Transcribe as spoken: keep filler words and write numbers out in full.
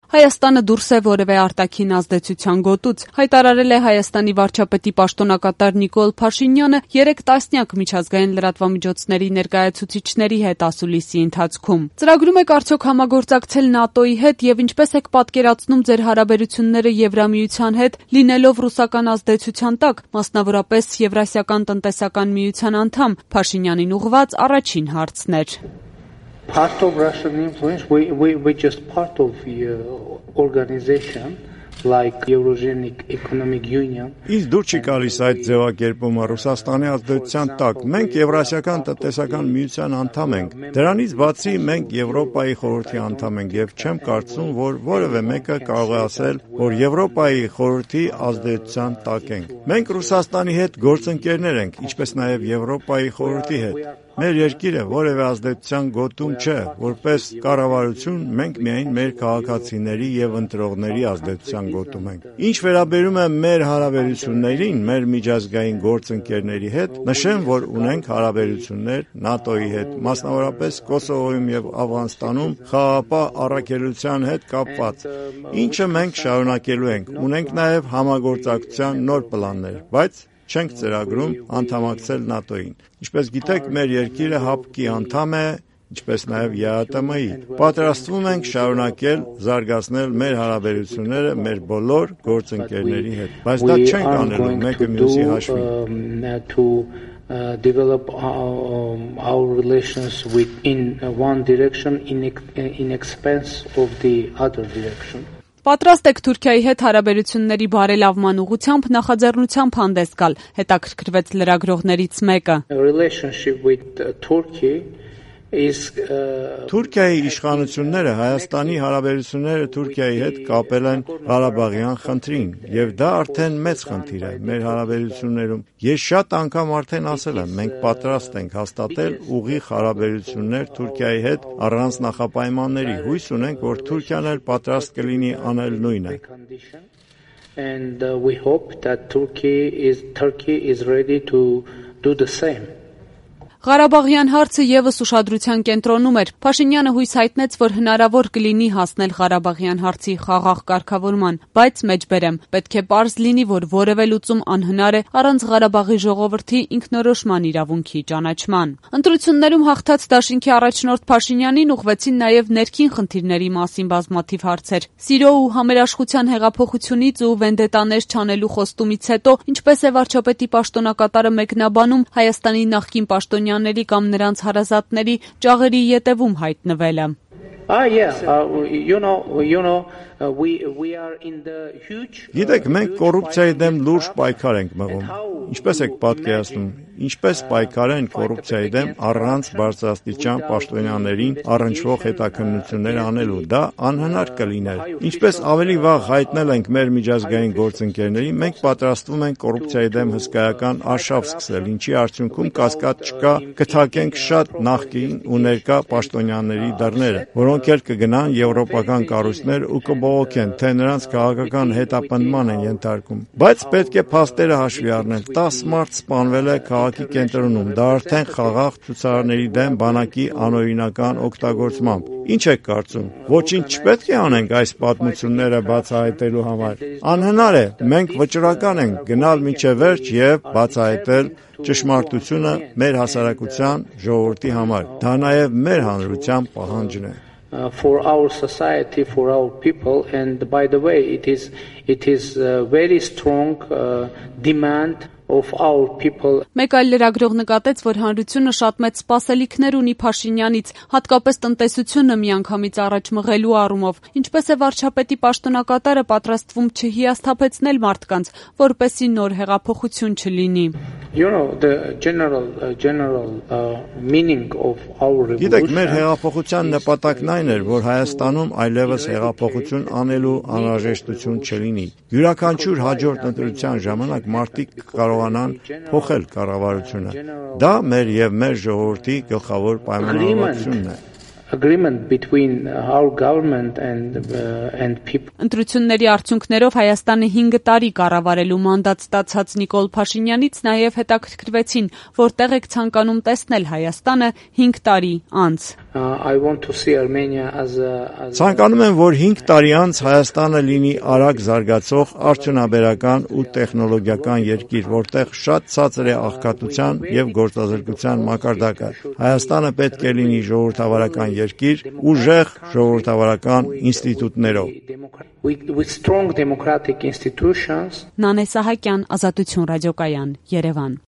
Հայաստանը դուրս է որևէ արտաքին ազդեցության գոտուց, հայտարարել է Հայաստանի վարչապետի պաշտոնակատար Նիկոլ Փաշինյանը երեք տասնյակ միջազգային լրատվամիջոցների ներկայացուցիչների հետ ասուլիսի ընթացքում։ Ծրագրում եք արդյոք համագործակցել ՆԱՏՕ-ի հետ եւ ինչպես եք պատկերացնում ձեր հարաբերությունները Եվրամիության հետ, լինելով ռուսական ազդեցության տակ, մասնավորապես Եվրասիական տնտեսական միության անդամ, Փաշինյանին ուղղված առաջին հարցն էր։ Part of Russian influence, we, we, we're just part of the uh, organization, like Eurasianic Economic Union. Ինձ դուր չի գալիս այդ ձևակերպումը Ռուսաստանի ազդեցության տակ։ Մենք Եվրասիական տնտեսական միության անդամ ենք։ Դրանից բացի մենք Եվրոպայի խորհրդի անդամ ենք եւ չեմ կարծում, որ որևէ մեկը կարող է ասել, որ Եվրոպայի խորհրդի ազդեցության տակ ենք։ Մենք Ռուսաստանի հետ գործընկերներ ենք, ինչպես նաեւ Եվրոպայի խորհրդի հետ։ Մեր երկիրը որևէ ազդեցության գոտում չէ, որպես կառավարություն մենք միայն մեր քաղաքացիների եւ ընտրողների ազդեցության գոտում ենք։ Ինչ վերաբերում է մեր հարաբերություններին, մեր միջազգային գործընկերների հետ, նշեմ, որ ունենք հարաբերություններ ՆԱՏՕ-ի հետ, մասնավորապես Կոսովոյում եւ Աֆղանստանում խաղաղապահ առաքելության հետ կապված, ինչը մենք շարունակելու ենք։ Ունենք նաեւ համագործակցության նոր պլաններ, բայց չենք ծրագրում անդամակցել ՆԱՏՕ-ին։ Ինչպես գիտեք, մեր երկիրը ՀԱՊԿ-ի անդամ է, ինչպես նաև ԵԱՏՄ-ի։ Պատրաստվում ենք շարունակել զարգացնել մեր հարաբերությունները մեր բոլոր գործընկերների հետ, բայց դա չենք անելու մեկը մյուսի հաշվին։ Uh, develop our, um, our relations with in uh, one direction in, in expense of the other direction. Պատրաստ եք Թուրքիայի հետ հարաբերությունների բարելավման ուղղությամբ նախաձեռնությամբ հանդես գալ, հետաքրքրվեց լրագրողներից մեկը։ Relationship with uh, Turkey is Թուրքիայի իշխանությունները Հայաստանի հարաբերությունները Թուրքիայի հետ կապել են Ղարաբաղյան խնդրին, եւ դա արդեն մեծ խնդիր է մեր հարաբերություններում։ Ես շատ անգամ արդեն ասել եմ, մենք պատրաստ ենք հաստատել ուղիղ հարաբերություններ Թուրքիայի հետ առանց նախապայմանների։ Հույս ունենք, որ Թուրքիան էլ պատրաստ կլինի անել նույնը։ And uh, we hope that Turkey is Turkey is ready to do the same. Ղարաբաղյան հարցը եւս ուշադրության կենտրոնում էր։ Փաշինյանը հույս հայտնեց, որ հնարավոր կլինի հասնել Ղարաբաղյան հարցի խաղաղ կարգավորման, բայց մեջբերեմ, պետք է պարզ լինի, որ որևէ լուծում անհնար է առանց Ղարաբաղի ժողովրդի ինքնորոշման իրավունքի ճանաչման։ Ընտրություններում հաղթած դաշինքի առաջնորդ Փաշինյանին ուղղվեցին նաեւ ներքին խնդիրների մասին բազմաթիվ հարցեր։ Սիրո ու համերաշխության հեղափոխությունից ու վենդետաներ չանելու խոստումից հետո, ինչպես է վարչապետի պաշտոնակատարը մեկնաբանում, Հայաստանի նախկին պաշտոնյա կամ նրանց հարազատների ճաղերի ետևում հայտնվելը։ Ah yeah, uh, you know, you know, uh, we we are in the huge. Գիտեք, մենք կոռուպցիայի դեմ լուրջ պայքար ենք մղում։ Ինչպես եք պատկերացնում, ինչպես պայքար են կոռուպցիայի դեմ առանց բարձրաստիճան պաշտոնյաներին առնչվող հետաքննություններ անելու, դա անհնար կլիներ։ Ինչպես ավելի վաղ հայտնել ենք մեր միջազգային գործընկերներին, մենք պատրաստվում ենք կոռուպցիայի դեմ հսկայական արշավ սկսել, ինչի արդյունքում կասկած չկա, կթակենք շատ նախկին ու ներկա պաշտոնյաների դռները, որոնք էլ կգնան եվրոպական կառույցներ ու կբողոքեն, թե նրանց քաղաքական հետապնդման են ենթարկում։ Բայց պետք է փաստերը հաշվի առնել։ տասը մարդ սպանվել է քաղաքի կենտրոնում, դա արդեն խաղաղ ցուցարարների դեմ բանակի անօրինական օգտագործմամբ։ Ինչ եք կարծում, ոչինչ չպետք է անենք այս պատմությունները բացահայտելու համար։ Անհնար է, մենք վճռական ենք գնալ մինչև վերջ եւ բացահայտել ճշմարտությունը մեր հասարակության ժողովրդի համար։ Դա նաեւ մեր հանրության պահանջն է։ Uh, for our society, for our people, and by the way, it is it is a very strong uh, demand of our people. Մեկ այլ լրագրող նկատեց, որ հանրությունը շատ մեծ սպասելիքներ ունի Փաշինյանից, հատկապես տնտեսությունը միանգամից առաջ մղելու առումով։ Ինչպես է վարչապետի պաշտոնակատարը պատրաստվում չհիասթափեցնել մարդկանց, որպեսզի նոր հեղափոխություն չլինի։ You know the general uh, general uh, meaning of our revolution. Գիտեք, մեր հեղափոխության նպատակն այն էր, որ Հայաստանում այլևս հեղափոխություն անելու անհրաժեշտություն չլինի։ Յուրաքանչյուր հաջորդ ընտրության ժամանակ մարդիկ կարողանան փոխել կառավարությունը։ Դա մեր եւ մեր ժողովրդի գլխավոր պայմանավորվածությունն է։ Agreement between our government and uh, and people. Ընտրությունների արդյունքներով Հայաստանը հինգ տարի կառավարելու մանդատ ստացած Նիկոլ Փաշինյանից նաև հետաքրքրվեցին, որտեղ եք ցանկանում տեսնել Հայաստանը հինգ տարի անց։ I want to see Armenia as a Ցանկանում եմ, որ հինգ տարի անց Հայաստանը լինի արագ զարգացող, արդյունաբերական ու տեխնոլոգիական երկիր, որտեղ շատ ցածր է աղքատության եւ գործազրկության մակարդակը։ Հայաստանը պետք է լինի ժողովրդավարական երկիր, ուժեղ ժողովրդավարական ինստիտուտներով։ with with strong democratic institutions. Նանե Սահակյան, Ազատություն ռադիոկայան, Երևան։